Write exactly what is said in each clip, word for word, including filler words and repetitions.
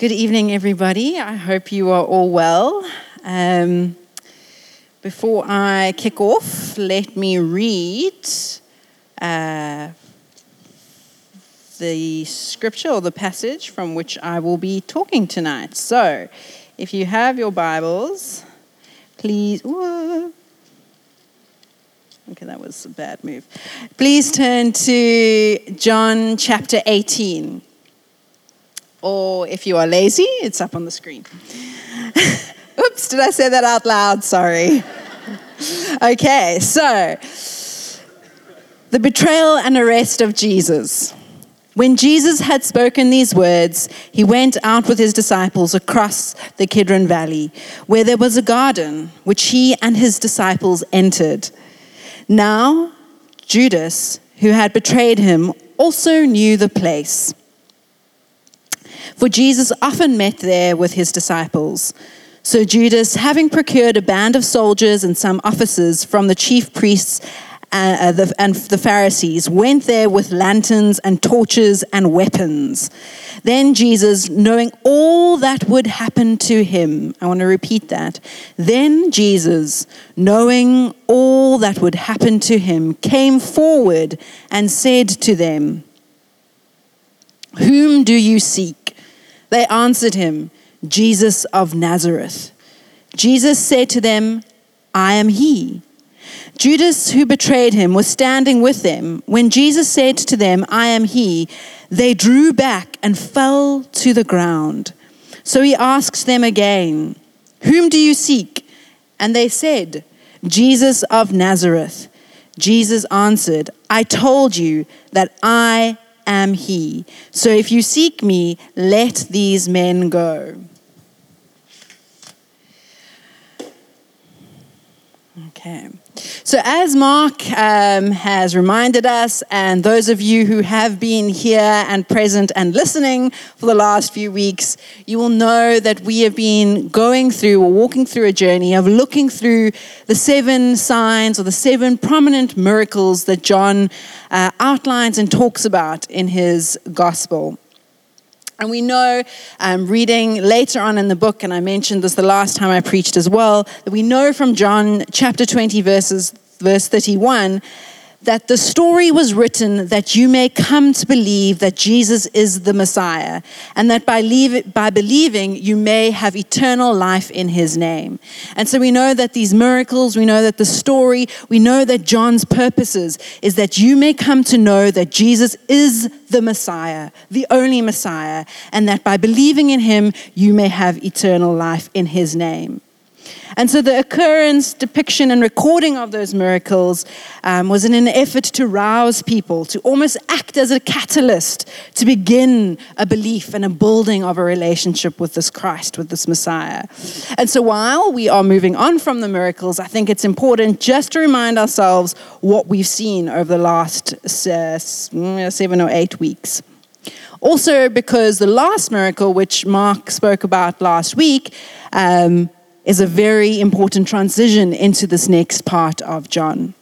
Good evening, everybody. I hope you are all well. Um, before I kick off, let me read uh, the scripture or the passage from which I will be talking tonight. So, if you have your Bibles, please... Whoa. Okay, that was a bad move. Please turn to John chapter eighteen. Or if you are lazy, it's up on the screen. Oops, did I say that out loud? Sorry. Okay, so the betrayal and arrest of Jesus. When Jesus had spoken these words, he went out with his disciples across the Kidron Valley, where there was a garden, which he and his disciples entered. Now, Judas, who had betrayed him, also knew the place. For Jesus often met there with his disciples. So Judas, having procured a band of soldiers and some officers from the chief priests uh, the, and the Pharisees, went there with lanterns and torches and weapons. Then Jesus, knowing all that would happen to him, I want to repeat that. Then Jesus, knowing all that would happen to him, came forward and said to them, "Whom do you seek?" They answered him, "Jesus of Nazareth." Jesus said to them, "I am he." Judas, who betrayed him, was standing with them. When Jesus said to them, "I am he," they drew back and fell to the ground. So he asked them again, "Whom do you seek?" And they said, "Jesus of Nazareth." Jesus answered, "I told you that I am he. So if you seek me, let these men go." Okay. So as Mark um, has reminded us, and those of you who have been here and present and listening for the last few weeks, you will know that we have been going through or walking through a journey of looking through the seven signs or the seven prominent miracles that John uh, outlines and talks about in his gospel. And we know, um, reading later on in the book, and I mentioned this the last time I preached as well, that we know from John chapter twenty, verses, verse thirty-one, that the story was written that you may come to believe that Jesus is the Messiah, and that by, leave, by believing you may have eternal life in his name. And so we know that these miracles, we know that the story, we know that John's purposes is that you may come to know that Jesus is the Messiah, the only Messiah, and that by believing in him, you may have eternal life in his name. And so the occurrence, depiction, and recording of those miracles um, was in an effort to rouse people, to almost act as a catalyst to begin a belief and a building of a relationship with this Christ, with this Messiah. And so while we are moving on from the miracles, I think it's important just to remind ourselves what we've seen over the last uh, seven or eight weeks. Also, because the last miracle, which Mark spoke about last week, um, is a very important transition into this next part of John.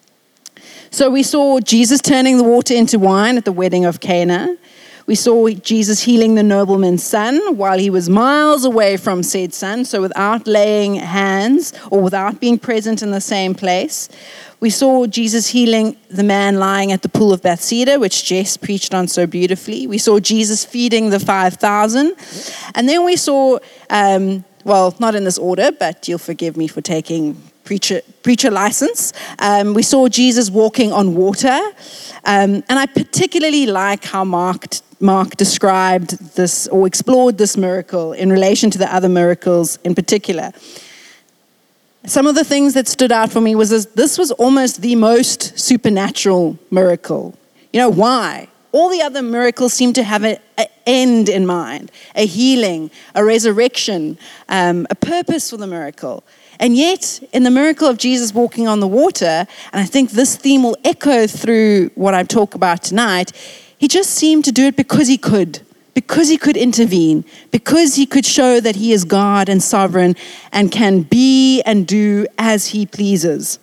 So we saw Jesus turning the water into wine at the wedding of Cana. We saw Jesus healing the nobleman's son while he was miles away from said son, so without laying hands or without being present in the same place. We saw Jesus healing the man lying at the pool of Bethesda, which Jess preached on so beautifully. We saw Jesus feeding the five thousand. And then we saw... Um, Well, not in this order, but you'll forgive me for taking preacher preacher license. Um, we saw Jesus walking on water. Um, and I particularly like how Mark, Mark described this or explored this miracle in relation to the other miracles in particular. Some of the things that stood out for me was this, this was almost the most supernatural miracle. You know, why? All the other miracles seem to have an end in mind, a healing, a resurrection, um, a purpose for the miracle. And yet, in the miracle of Jesus walking on the water, and I think this theme will echo through what I talk about tonight, he just seemed to do it because he could, because he could intervene, because he could show that he is God and sovereign and can be and do as he pleases.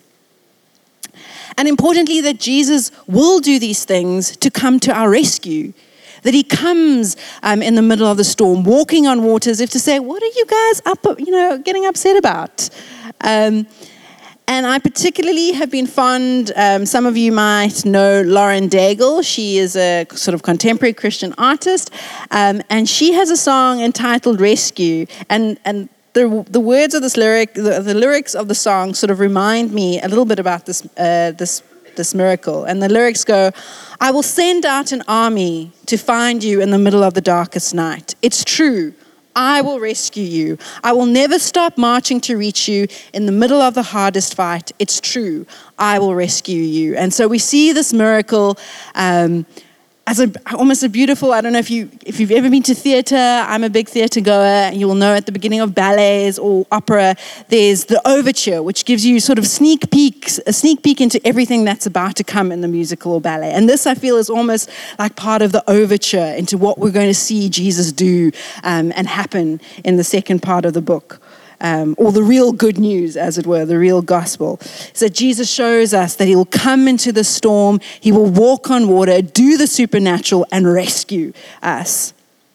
And importantly, that Jesus will do these things to come to our rescue. that he comes um, in the middle of the storm, walking on water, as if to say, what are you guys up, you know, getting upset about? Um, And I particularly have been fond, um, some of you might know Lauren Daigle. She is a sort of contemporary Christian artist, um, and she has a song entitled Rescue. And, and the, the words of this lyric, the, the lyrics of the song sort of remind me a little bit about this, uh, this, this miracle. And the lyrics go, I will send out an army to find you in the middle of the darkest night. It's true. I will rescue you. I will never stop marching to reach you in the middle of the hardest fight. It's true. I will rescue you. And so we see this miracle um, as a, almost a beautiful, I don't know if, you, if you've ever been to theater. I'm a big theater goer. And you will know at the beginning of ballets or opera, there's the overture, which gives you sort of sneak peeks, a sneak peek into everything that's about to come in the musical or ballet. And this, I feel, is almost like part of the overture into what we're going to see Jesus do um, and happen in the second part of the book. Um, or the real good news, as it were, the real gospel. So Jesus shows us that he will come into the storm, he will walk on water, do the supernatural, and rescue us.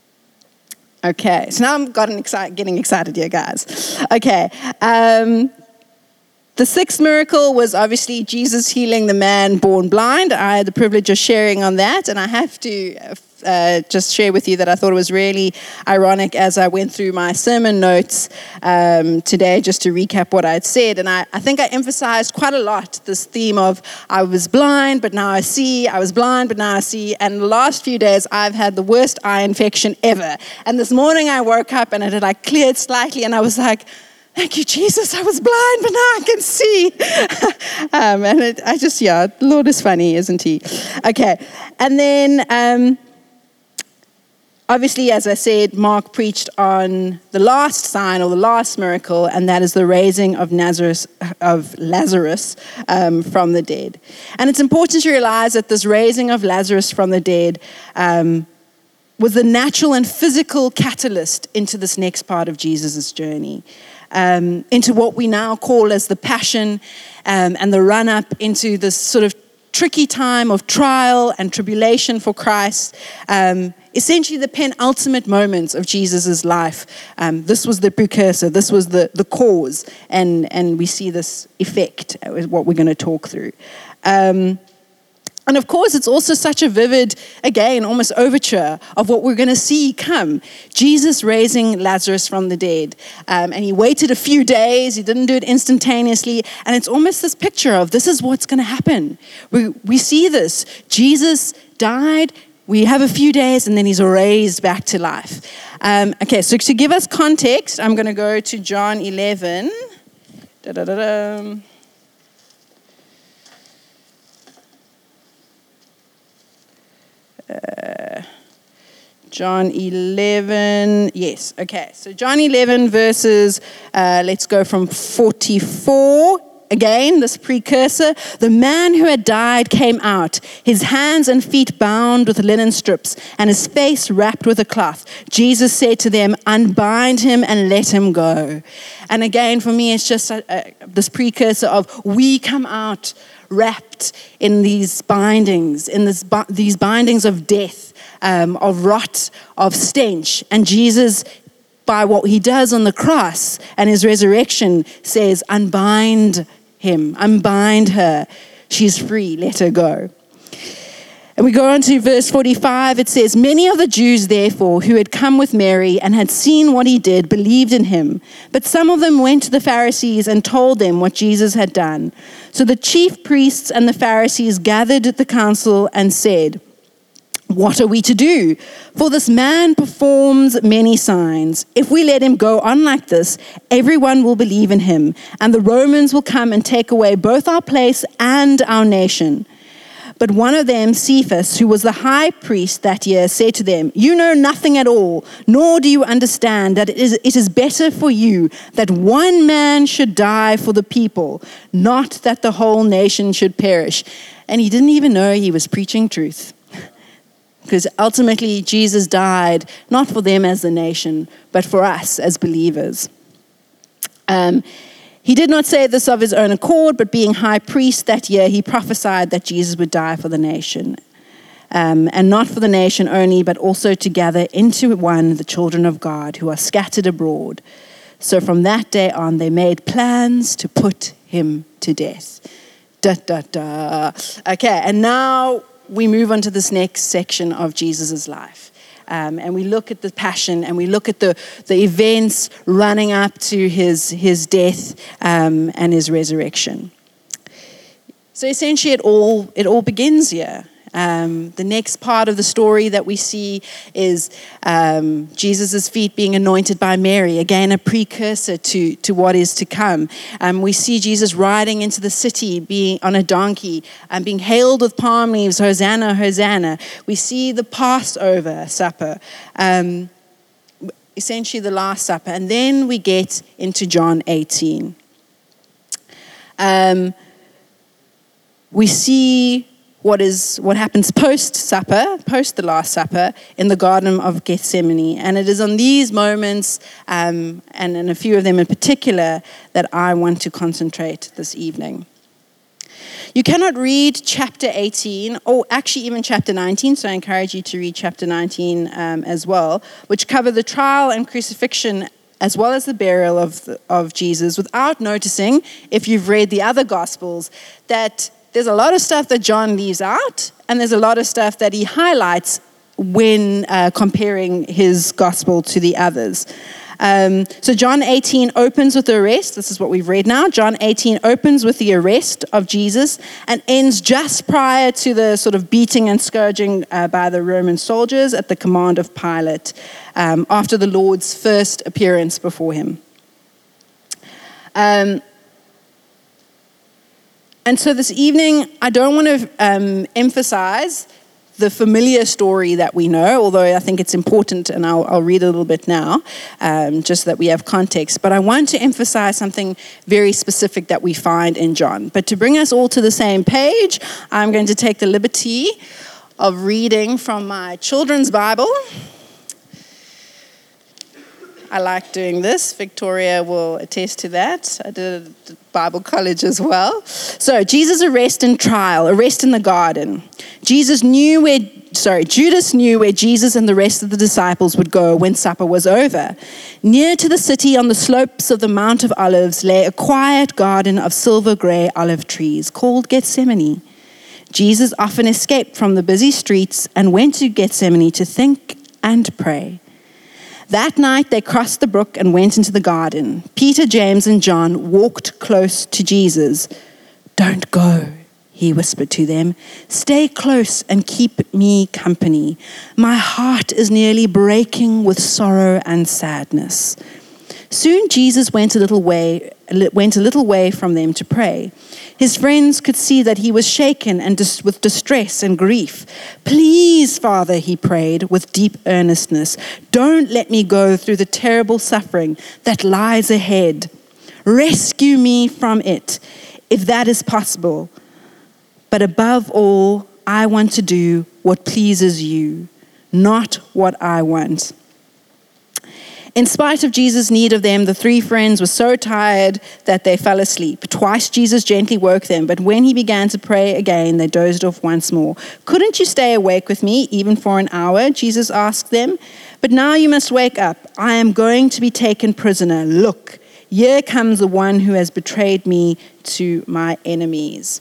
Okay, so now I'm gotten exci- getting excited here, guys. Okay, um, the sixth miracle was obviously Jesus healing the man born blind. I had the privilege of sharing on that, and I have to uh, just share with you that I thought it was really ironic as I went through my sermon notes um, today, just to recap what I had said. And I, I think I emphasized quite a lot this theme of I was blind, but now I see. I was blind, but now I see. And the last few days, I've had the worst eye infection ever. And this morning, I woke up and it had like cleared slightly, and I was like, thank you, Jesus. I was blind, but now I can see. um, and it, I just, yeah, the Lord is funny, isn't he? Okay. And then, um, obviously, as I said, Mark preached on the last sign or the last miracle, and that is the raising of Nazareth, of Lazarus um, from the dead. And it's important to realize that this raising of Lazarus from the dead um, was the natural and physical catalyst into this next part of Jesus' journey. Um, into what we now call as the passion um, and the run-up into this sort of tricky time of trial and tribulation for Christ, um, essentially the penultimate moments of Jesus' life. Um, this was the precursor, this was the, the cause, and, and we see this effect, is what we're going to talk through. Um, And of course, it's also such a vivid, again, almost overture of what we're going to see come. Jesus raising Lazarus from the dead. Um, and he waited a few days. He didn't do it instantaneously. And it's almost this picture of this is what's going to happen. We, we see this. Jesus died. We have a few days, and then he's raised back to life. Um, okay, so to give us context, I'm going to go to John eleven. Da-da-da-da. Uh, John eleven, yes, okay. So John eleven verses, uh, let's go from forty-four. Again, this precursor. The man who had died came out, his hands and feet bound with linen strips, and his face wrapped with a cloth. Jesus said to them, unbind him and let him go. And again, for me, it's just a, a, this precursor of we come out wrapped in these bindings, in this, these bindings of death, um, of rot, of stench. And Jesus, by what he does on the cross and his resurrection, says, unbind him, unbind her. She's free, let her go. And we go on to verse forty-five. It says, many of the Jews, therefore, who had come with Mary and had seen what he did, believed in him. But some of them went to the Pharisees and told them what Jesus had done. So the chief priests and the Pharisees gathered at the council and said, what are we to do? For this man performs many signs. If we let him go on like this, everyone will believe in him, and the Romans will come and take away both our place and our nation. But one of them, Cephas, who was the high priest that year, said to them, you know nothing at all, nor do you understand that it is, it is better for you that one man should die for the people, not that the whole nation should perish. And he didn't even know he was preaching truth. Because ultimately, Jesus died not for them as a nation, but for us as believers. Um, He did not say this of his own accord, but being high priest that year, he prophesied that Jesus would die for the nation. um, and not for the nation only, but also to gather into one the children of God who are scattered abroad. So from that day on, they made plans to put him to death. Da, da, da. Okay, and now we move on to this next section of Jesus' life. Um, and we look at the passion, and we look at the, the events running up to his, his death um, and his resurrection. So essentially it all, it all begins here. Um, the next part of the story that we see is um, Jesus' feet being anointed by Mary, again a precursor to, to what is to come. Um, we see Jesus riding into the city being on a donkey and being hailed with palm leaves, Hosanna, Hosanna. We see the Passover supper, um, essentially the Last Supper. And then we get into John eighteen. Um, we see what is what happens post-supper, post the Last Supper, in the Garden of Gethsemane. And it is on these moments, um, and in a few of them in particular, that I want to concentrate this evening. You cannot read chapter eighteen, or actually even chapter nineteen, so I encourage you to read chapter nineteen um, as well, which cover the trial and crucifixion as well as the burial of, the, of Jesus, without noticing, if you've read the other Gospels, that there's a lot of stuff that John leaves out, and there's a lot of stuff that he highlights when uh, comparing his gospel to the others. Um, so John eighteen opens with the arrest. This is what we've read now. John eighteen opens with the arrest of Jesus and ends just prior to the sort of beating and scourging uh, by the Roman soldiers at the command of Pilate um, after the Lord's first appearance before him. Um, And so this evening, I don't want to um, emphasize the familiar story that we know, although I think it's important, and I'll, I'll read a little bit now, um, just so that we have context. But I want to emphasize something very specific that we find in John. But to bring us all to the same page, I'm going to take the liberty of reading from my children's Bible. I like doing this. Victoria will attest to that. I did a Bible college as well. So, Jesus' arrest and trial, arrest in the garden. Jesus knew where, sorry, Judas knew where Jesus and the rest of the disciples would go when supper was over. Near to the city on the slopes of the Mount of Olives lay a quiet garden of silver grey olive trees called Gethsemane. Jesus often escaped from the busy streets and went to Gethsemane to think and pray. That night they crossed the brook and went into the garden. Peter, James, and John walked close to Jesus. "Don't go," he whispered to them. "Stay close and keep me company. My heart is nearly breaking with sorrow and sadness." Soon Jesus went a little way, went a little way from them to pray. His friends could see that he was shaken and dis- with distress and grief. "Please, Father," he prayed with deep earnestness, "don't let me go through the terrible suffering that lies ahead. Rescue me from it, if that is possible. But above all, I want to do what pleases you, not what I want." In spite of Jesus' need of them, the three friends were so tired that they fell asleep. Twice Jesus gently woke them, but when he began to pray again, they dozed off once more. "Couldn't you stay awake with me, even for an hour?" Jesus asked them. "But now you must wake up. I am going to be taken prisoner. Look, here comes the one who has betrayed me to my enemies."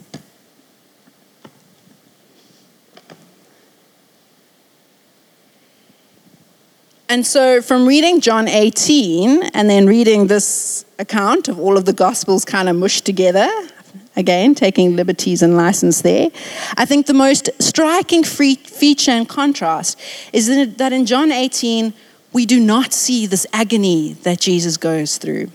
And so from reading John eighteen and then reading this account of all of the Gospels kind of mushed together, again, taking liberties and license there, I think the most striking feature and contrast is that in John eighteen, we do not see this agony that Jesus goes through.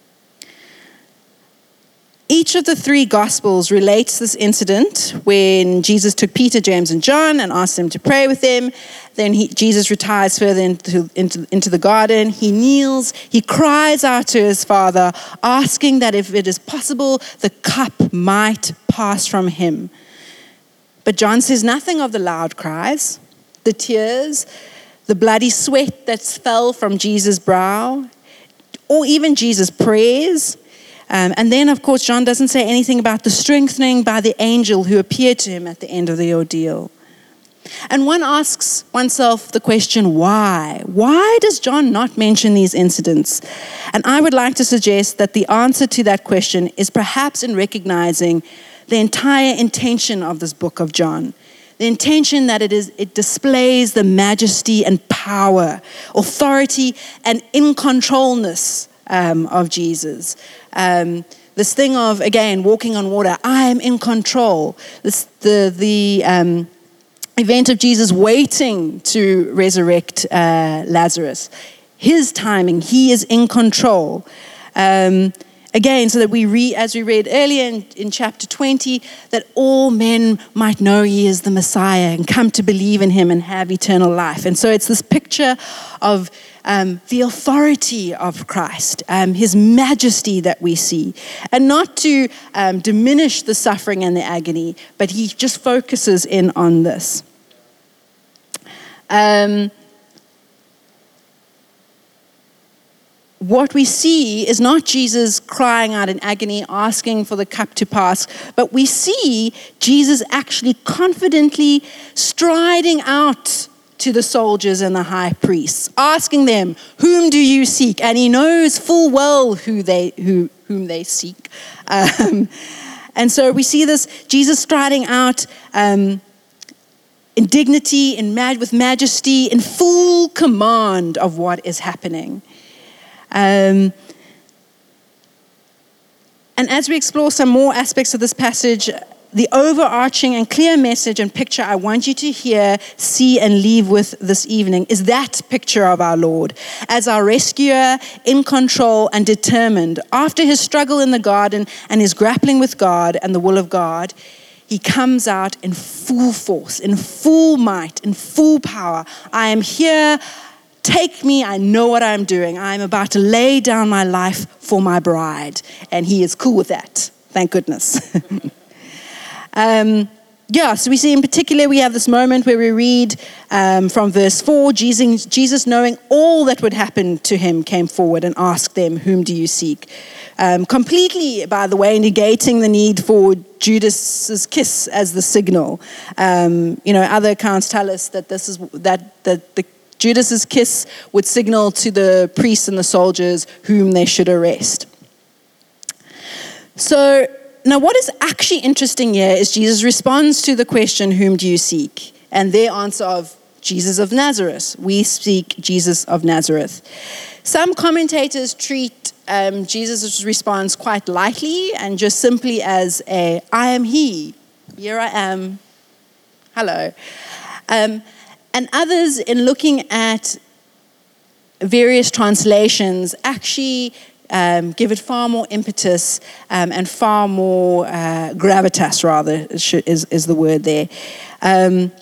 Each of the three Gospels relates this incident when Jesus took Peter, James, and John and asked them to pray with them. Then he, Jesus retires further into, into, into the garden. He kneels. He cries out to his Father, asking that if it is possible, the cup might pass from him. But John says nothing of the loud cries, the tears, the bloody sweat that fell from Jesus' brow, or even Jesus' prayers. Um, and then, of course, John doesn't say anything about the strengthening by the angel who appeared to him at the end of the ordeal. And one asks oneself the question, why? Why does John not mention these incidents? And I would like to suggest that the answer to that question is perhaps in recognizing the entire intention of this book of John. The intention that it is, it displays the majesty and power, authority and in-controlness um, of Jesus. Um, this thing of, again, walking on water, I am in control. This, the, the, um, event of Jesus waiting to resurrect uh, Lazarus. His timing, he is in control. Um, again, so that we read, as we read earlier in, in chapter twenty, that all men might know he is the Messiah and come to believe in him and have eternal life. And so it's this picture of um, the authority of Christ, um, his majesty that we see. And not to um, diminish the suffering and the agony, but he just focuses in on this. Um, what we see is not Jesus crying out in agony, asking for the cup to pass, but we see Jesus actually confidently striding out to the soldiers and the high priests, asking them, whom do you seek? And he knows full well who they, who, whom they seek. Um, and so we see this, Jesus striding out, um, in dignity, in mad, with majesty, in full command of what is happening. Um, and as we explore some more aspects of this passage, the overarching and clear message and picture I want you to hear, see, and leave with this evening is that picture of our Lord as our rescuer, in control and determined. After his struggle in the garden and his grappling with God and the will of God, he comes out in full force, in full might, in full power. I am here. Take me. I know what I'm doing. I'm about to lay down my life for my bride. And he is cool with that. Thank goodness. um, yeah, so we see in particular, we have this moment where we read um, from verse four, Jesus, Jesus, knowing all that would happen to him, came forward and asked them, whom do you seek? Um, completely, by the way, negating the need for Judas's kiss as the signal. Um, you know, other accounts tell us that this is that, that the Judas's kiss would signal to the priests and the soldiers whom they should arrest. So now what is actually interesting here is Jesus responds to the question, whom do you seek? And their answer of Jesus of Nazareth. We seek Jesus of Nazareth. Some commentators treat um, Jesus' response quite lightly and just simply as a, I am he, here I am, hello. Um, and others, in looking at various translations, actually um, give it far more impetus um, and far more uh, gravitas, rather, is, is the word there. Um,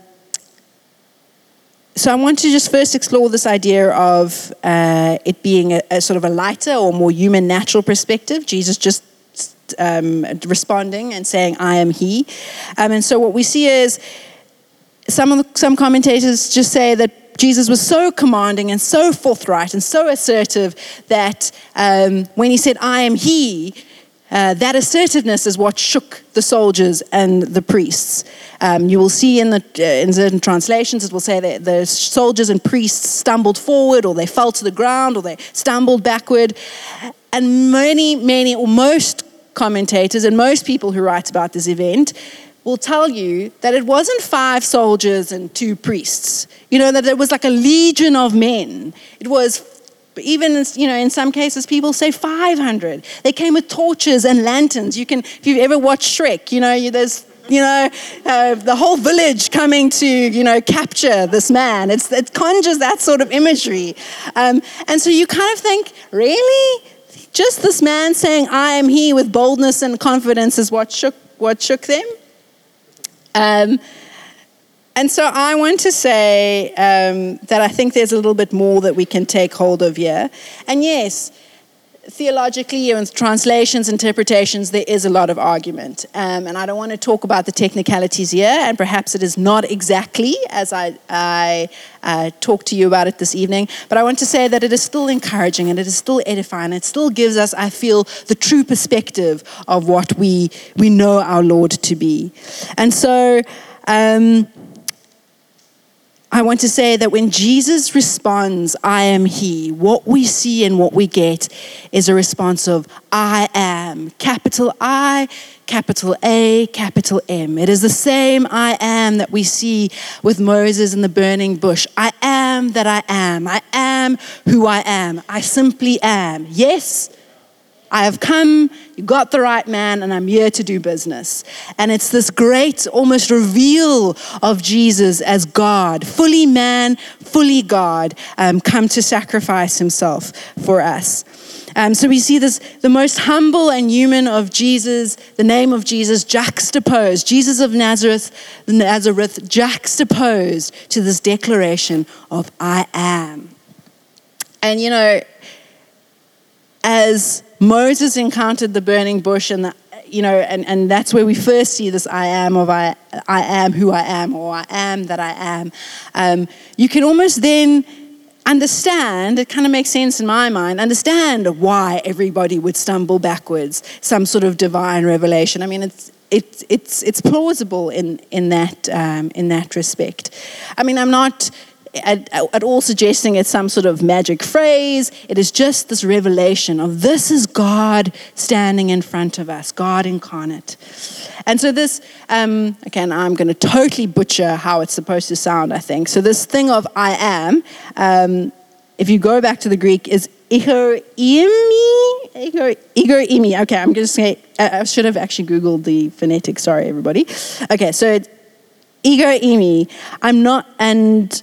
So I want to just first explore this idea of uh, it being a, a sort of a lighter or more human, natural perspective. Jesus just um, responding and saying, I am he. Um, and so what we see is some of the, some commentators just say that Jesus was so commanding and so forthright and so assertive that um, when he said, I am he, Uh, that assertiveness is what shook the soldiers and the priests. Um, you will see in the uh, in certain translations, it will say that the soldiers and priests stumbled forward, or they fell to the ground, or they stumbled backward. And many, many, or most commentators and most people who write about this event will tell you that it wasn't five soldiers and two priests. You know, that it was like a legion of men. It was even, you know, in some cases, people say five hundred. They came with torches and lanterns. You can, if you've ever watched Shrek, you know, you, there's, you know, uh, the whole village coming to, you know, capture this man. It's, it conjures that sort of imagery. Um, and so you kind of think, really? Just this man saying, I am he, with boldness and confidence is what shook, what shook them? Um, And so I want to say um, that I think there's a little bit more that we can take hold of here. And yes, theologically, in translations, interpretations, there is a lot of argument. Um, and I don't want to talk about the technicalities here, and perhaps it is not exactly as I, I uh, talk to you about it this evening. But I want to say that it is still encouraging and it is still edifying. It still gives us, I feel, the true perspective of what we, we know our Lord to be. And so... Um, I want to say that when Jesus responds, I am he, what we see and what we get is a response of I am, capital I, capital A, capital M. It is the same I am that we see with Moses in the burning bush. I am that I am. I am who I am. I simply am. Yes, I have come, you got the right man, and I'm here to do business. And it's this great almost reveal of Jesus as God, fully man, fully God, um, come to sacrifice himself for us. Um, so we see this, the most humble and human of Jesus, the name of Jesus juxtaposed, Jesus of Nazareth, Nazareth juxtaposed to this declaration of I am. And you know, as Moses encountered the burning bush, and the, you know, and, and that's where we first see this I am of I, I am who I am, or I am that I am. Um, you can almost then understand, it kind of makes sense in my mind, understand why everybody would stumble backwards, some sort of divine revelation. I mean, it's it's it's it's plausible in in that um, in that respect. I mean, I'm not At, at all suggesting it's some sort of magic phrase. It is just this revelation of this is God standing in front of us, God incarnate. And so this, um, again, I'm going to totally butcher how it's supposed to sound, I think. So this thing of I am, um, if you go back to the Greek, is ego imi, ego, ego imi. Okay, I'm going to say, I should have actually Googled the phonetics, sorry everybody. Okay, so it's ego imi. I'm not, and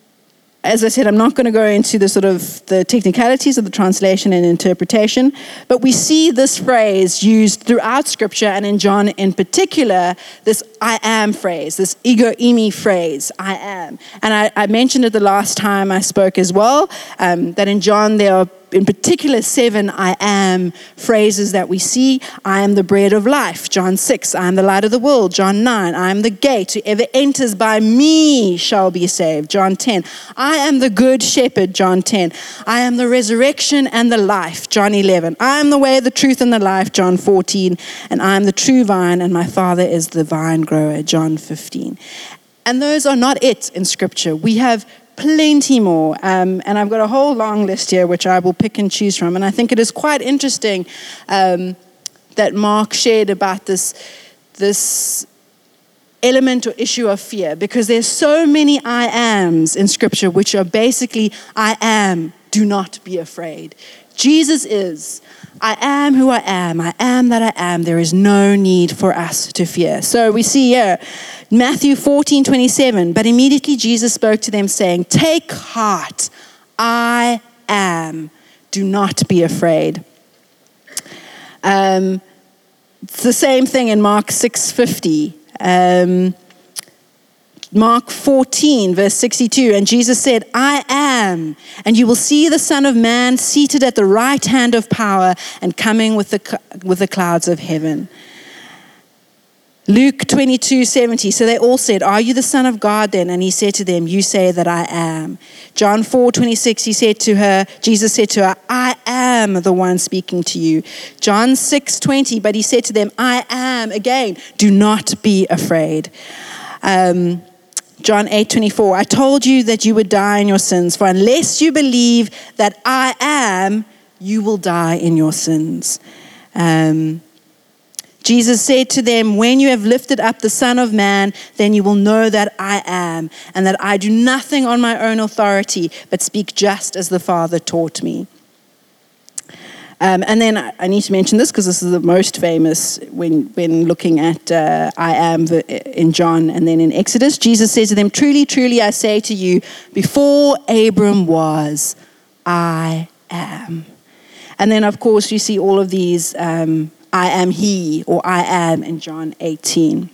as I said, I'm not going to go into the sort of the technicalities of the translation and interpretation, but we see this phrase used throughout Scripture, and in John in particular, this I am phrase, this ego imi phrase, I am. And I, I mentioned it the last time I spoke as well, um, that in John there are in particular seven I am phrases that we see. I am the bread of life, John six. I am the light of the world, John nine. I am the gate. Whoever enters by me shall be saved, John ten. I am the good shepherd, John ten. I am the resurrection and the life, John eleven. I am the way, the truth, and the life, John fourteen. And I am the true vine, and my Father is the vine grower, John fifteen. And those are not it in Scripture. We have plenty more, um, and I've got a whole long list here which I will pick and choose from, and I think it is quite interesting um, that Mark shared about this this element or issue of fear, because there's so many I ams in Scripture which are basically I am, do not be afraid. Jesus is, I am who I am, I am that I am, there is no need for us to fear. So we see here, Matthew fourteen twenty-seven, but immediately Jesus spoke to them saying, take heart, I am, do not be afraid. Um, it's the same thing in Mark six fifty. Um, Mark fourteen, verse sixty-two, and Jesus said, I am, and you will see the Son of Man seated at the right hand of power and coming with the with the clouds of heaven. Luke twenty-two seventy, so they all said, are you the Son of God then? And he said to them, you say that I am. John four twenty-six, he said to her, Jesus said to her, I am the one speaking to you. John six twenty, but he said to them, I am, again, do not be afraid. Um, John eight twenty-four, I told you that you would die in your sins, for unless you believe that I am, you will die in your sins. Um, Jesus said to them, when you have lifted up the Son of Man, then you will know that I am, and that I do nothing on my own authority, but speak just as the Father taught me. Um, and then I need to mention this because this is the most famous when, when looking at uh, I am in John and then in Exodus. Jesus says to them, truly, truly, I say to you, before Abram was, I am. And then, of course, you see all of these um, I am he, or I am in John eighteen.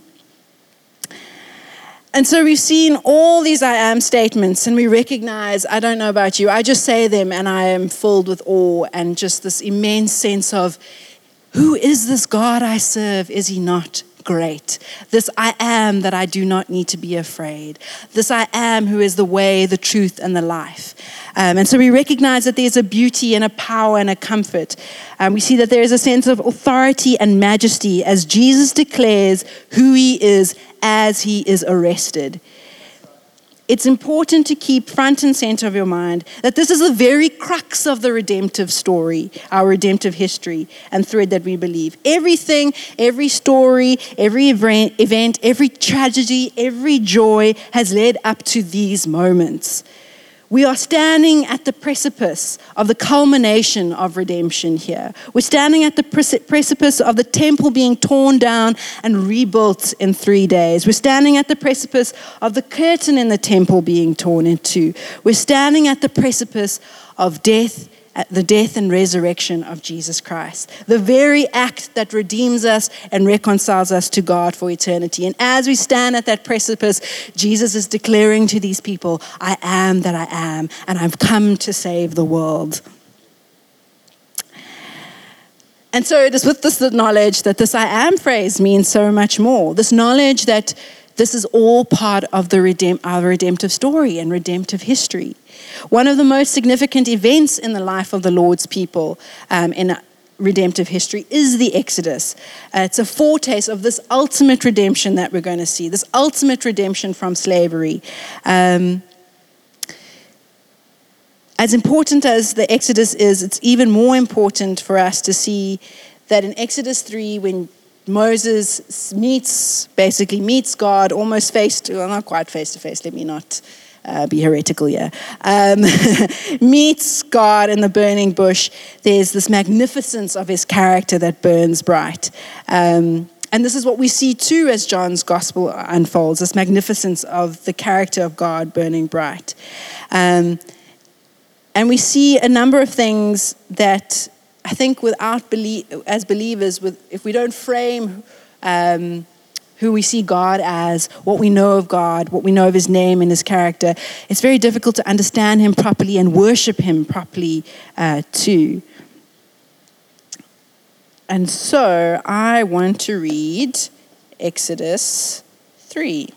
And so we've seen all these I am statements, and we recognize, I don't know about you, I just say them and I am filled with awe and just this immense sense of, who is this God I serve? Is he not great? This I am that I do not need to be afraid. This I am who is the way, the truth, and the life. Um, and so we recognize that there's a beauty and a power and a comfort. Um, we see that there is a sense of authority and majesty as Jesus declares who he is as he is arrested. it's important to keep front and center of your mind that this is the very crux of the redemptive story, our redemptive history and thread that we believe. Everything, every story, every event, every tragedy, every joy has led up to these moments. We are standing at the precipice of the culmination of redemption here. We're standing at the precipice of the temple being torn down and rebuilt in three days. We're standing at the precipice of the curtain in the temple being torn in two. We're standing at the precipice of death, the death and resurrection of Jesus Christ, the very act that redeems us and reconciles us to God for eternity. And as we stand at that precipice, Jesus is declaring to these people, I am that I am, and I've come to save the world. And so it is with this knowledge that this I am phrase means so much more. This knowledge that this is all part of the redemp- our redemptive story and redemptive history. One of the most significant events in the life of the Lord's people um, in redemptive history is the Exodus. Uh, it's a foretaste of this ultimate redemption that we're going to see, this ultimate redemption from slavery. Um, as important as the Exodus is, it's even more important for us to see that in Exodus three, when Moses meets, basically meets God almost face to, well, not quite face to face, let me not uh, be heretical here, um, meets God in the burning bush. There's this magnificence of his character that burns bright. Um, and this is what we see too as John's gospel unfolds, this magnificence of the character of God burning bright. Um, and we see a number of things that I think without belief, as believers, with, if we don't frame um, who we see God as, what we know of God, what we know of his name and his character, it's very difficult to understand him properly and worship him properly uh, too. And so I want to read Exodus three.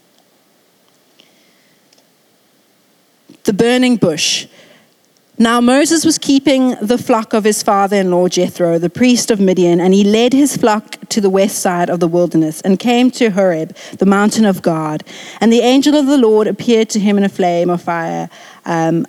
The burning bush. Now Moses was keeping the flock of his father-in-law Jethro, the priest of Midian, and he led his flock to the west side of the wilderness and came to Horeb, the mountain of God. And the angel of the Lord appeared to him in a flame of fire um,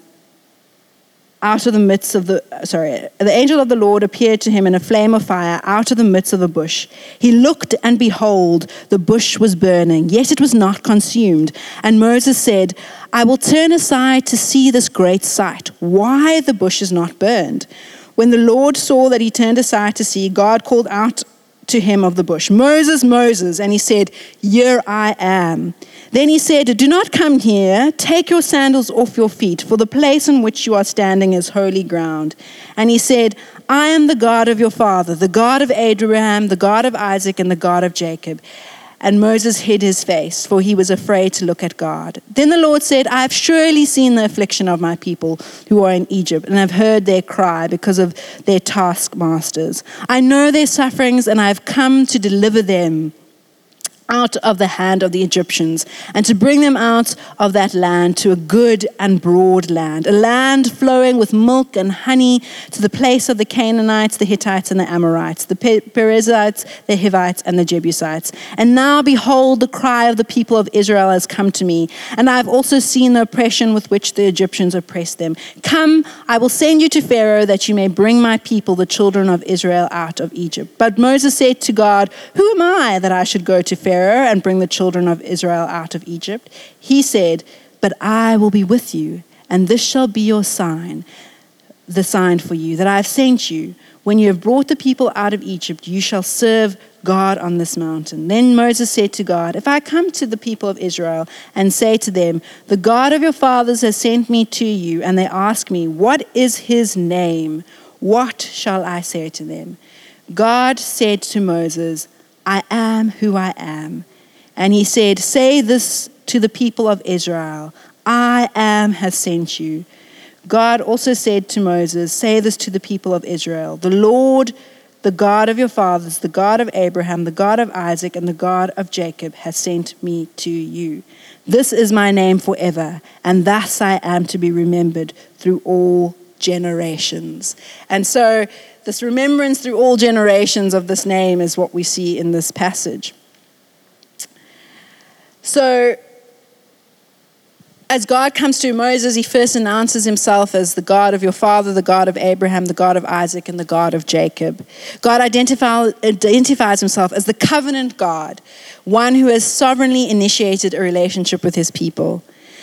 out of the midst of the, sorry, the angel of the Lord appeared to him in a flame of fire out of the midst of the bush. He looked, and behold, the bush was burning, yet it was not consumed. And Moses said, I will turn aside to see this great sight, why the bush is not burned. When the Lord saw that he turned aside to see, God called out to him of the bush, Moses, Moses, and he said, Here I am. Then he said, Do not come here, take your sandals off your feet, for the place on which you are standing is holy ground. And he said, I am the God of your father, the God of Abraham, the God of Isaac, and the God of Jacob. And Moses hid his face, for he was afraid to look at God. Then the Lord said, I have surely seen the affliction of my people who are in Egypt, and have heard their cry because of their taskmasters. I know their sufferings, and I have come to deliver them out of the hand of the Egyptians, and to bring them out of that land to a good and broad land, a land flowing with milk and honey, to the place of the Canaanites, the Hittites, and the Amorites, the Perizzites, the Hivites, and the Jebusites. And now behold, the cry of the people of Israel has come to me, and I have also seen the oppression with which the Egyptians oppressed them. Come, I will send you to Pharaoh, that you may bring my people, the children of Israel, out of Egypt. But Moses said to God, Who am I that I should go to Pharaoh and bring the children of Israel out of Egypt? He said, But I will be with you, and this shall be your sign, the sign for you, that I have sent you. When you have brought the people out of Egypt, you shall serve God on this mountain. Then Moses said to God, If I come to the people of Israel and say to them, The God of your fathers has sent me to you, and they ask me, What is his name? What shall I say to them? God said to Moses, I am who I am. And he said, Say this to the people of Israel, I am has sent you. God also said to Moses, Say this to the people of Israel, the Lord, the God of your fathers, the God of Abraham, the God of Isaac, and the God of Jacob has sent me to you. This is my name forever, and thus I am to be remembered through all generations. And so this remembrance through all generations of this name is what we see in this passage. So as God comes to Moses, he first announces himself as the God of your father, the God of Abraham, the God of Isaac, and the God of Jacob. God identify, identifies himself as the covenant God, one who has sovereignly initiated a relationship with his people.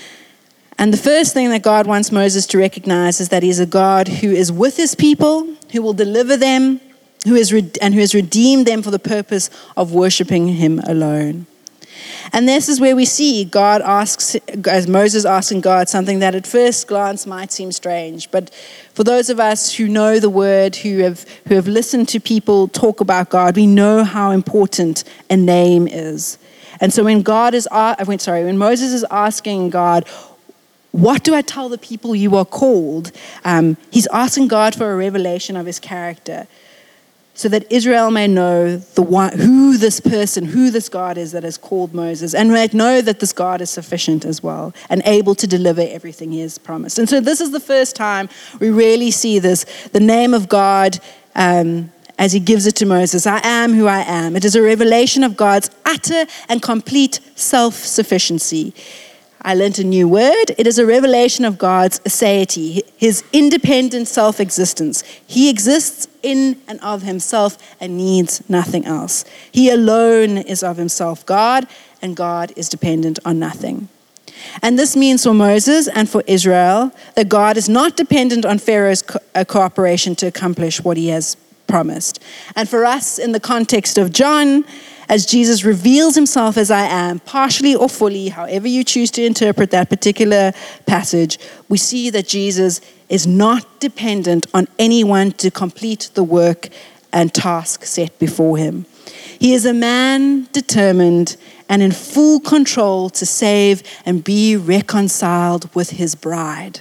And the first thing that God wants Moses to recognize is that he's a God who is with his people, who will deliver them, who is re- and who has redeemed them for the purpose of worshiping him alone. And this is where we see God asks, as Moses asking God, something that at first glance might seem strange. But for those of us who know the word, who have who have listened to people talk about God, we know how important a name is. And so when God is, I went sorry, when Moses is asking God, what do I tell the people you are called? Um, he's asking God for a revelation of his character, so that Israel may know the one, who this person, who this God is that has called Moses, and may know that this God is sufficient as well and able to deliver everything he has promised. And so this is the first time we really see this, the name of God um, as he gives it to Moses. I am who I am. It is a revelation of God's utter and complete self-sufficiency. I learned a new word. It is a revelation of God's aseity, his independent self-existence. He exists in and of himself and needs nothing else. He alone is of himself God, and God is dependent on nothing. And this means for Moses and for Israel that God is not dependent on Pharaoh's co- uh, cooperation to accomplish what he has promised. And for us, in the context of John, as Jesus reveals himself as I am, partially or fully, however you choose to interpret that particular passage, we see that Jesus is not dependent on anyone to complete the work and task set before him. He is a man determined and in full control to save and be reconciled with his bride.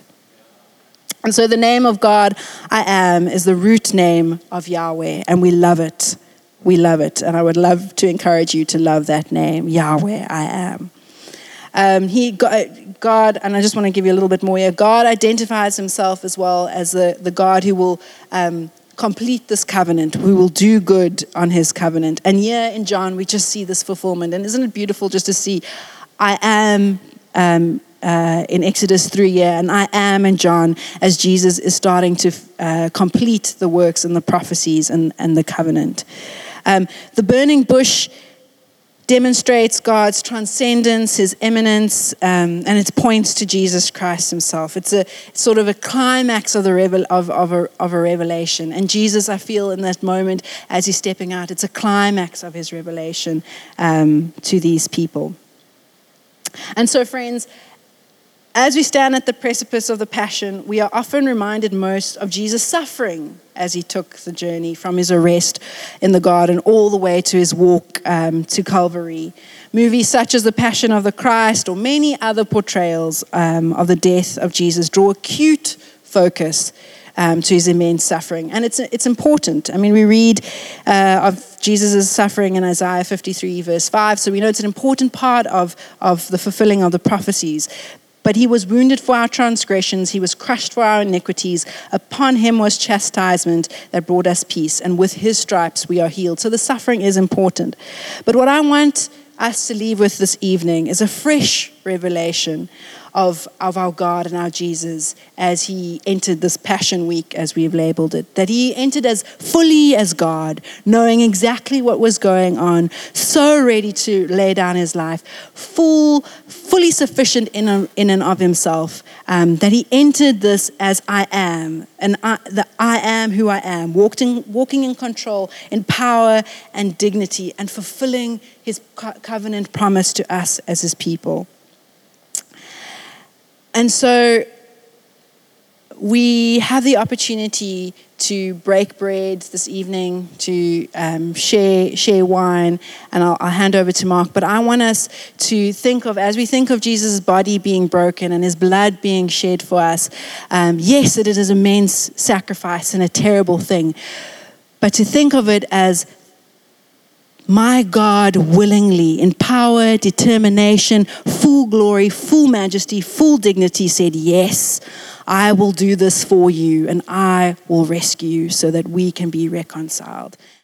And so the name of God, I am, is the root name of Yahweh, and we love it. We love it, and I would love to encourage you to love that name, Yahweh, I am. Um, he, God, and I just want to give you a little bit more here, God identifies himself as well as the, the God who will um, complete this covenant, who will do good on his covenant. And here in John, we just see this fulfillment. And isn't it beautiful just to see, I am um, uh, in Exodus three, yeah, and I am in John, as Jesus is starting to uh, complete the works and the prophecies and, and the covenant. Um, the burning bush demonstrates God's transcendence, his immanence, um, and it points to Jesus Christ himself. It's a it's sort of a climax of the revel, of, of, a, of a revelation. And Jesus, I feel in that moment as he's stepping out, it's a climax of his revelation um, to these people. And so, friends, as we stand at the precipice of the Passion, we are often reminded most of Jesus' suffering as he took the journey from his arrest in the garden all the way to his walk um, to Calvary. Movies such as The Passion of the Christ or many other portrayals um, of the death of Jesus draw acute focus um, to his immense suffering. And it's it's important. I mean, we read uh, of Jesus' suffering in Isaiah fifty-three, verse five, so we know it's an important part of, of the fulfilling of the prophecies. But he was wounded for our transgressions, he was crushed for our iniquities. Upon him was chastisement that brought us peace, and with his stripes we are healed. So the suffering is important. But what I want us to leave with this evening is a fresh revelation of, of our God and our Jesus as he entered this Passion Week, as we've labeled it. That he entered as fully as God, knowing exactly what was going on, so ready to lay down his life, full, fully sufficient in, a, in and of himself, um, that he entered this as I am, and I, the I am who I am, walked in, walking in control, in power and dignity, and fulfilling his co- covenant promise to us as his people. And so we have the opportunity to break bread this evening, to um, share share wine, and I'll, I'll hand over to Mark. But I want us to think of, as we think of Jesus' body being broken and his blood being shed for us, um, yes, it is an immense sacrifice and a terrible thing, but to think of it as my God willingly, in power, determination, full glory, full majesty, full dignity, said, yes, I will do this for you and I will rescue you so that we can be reconciled.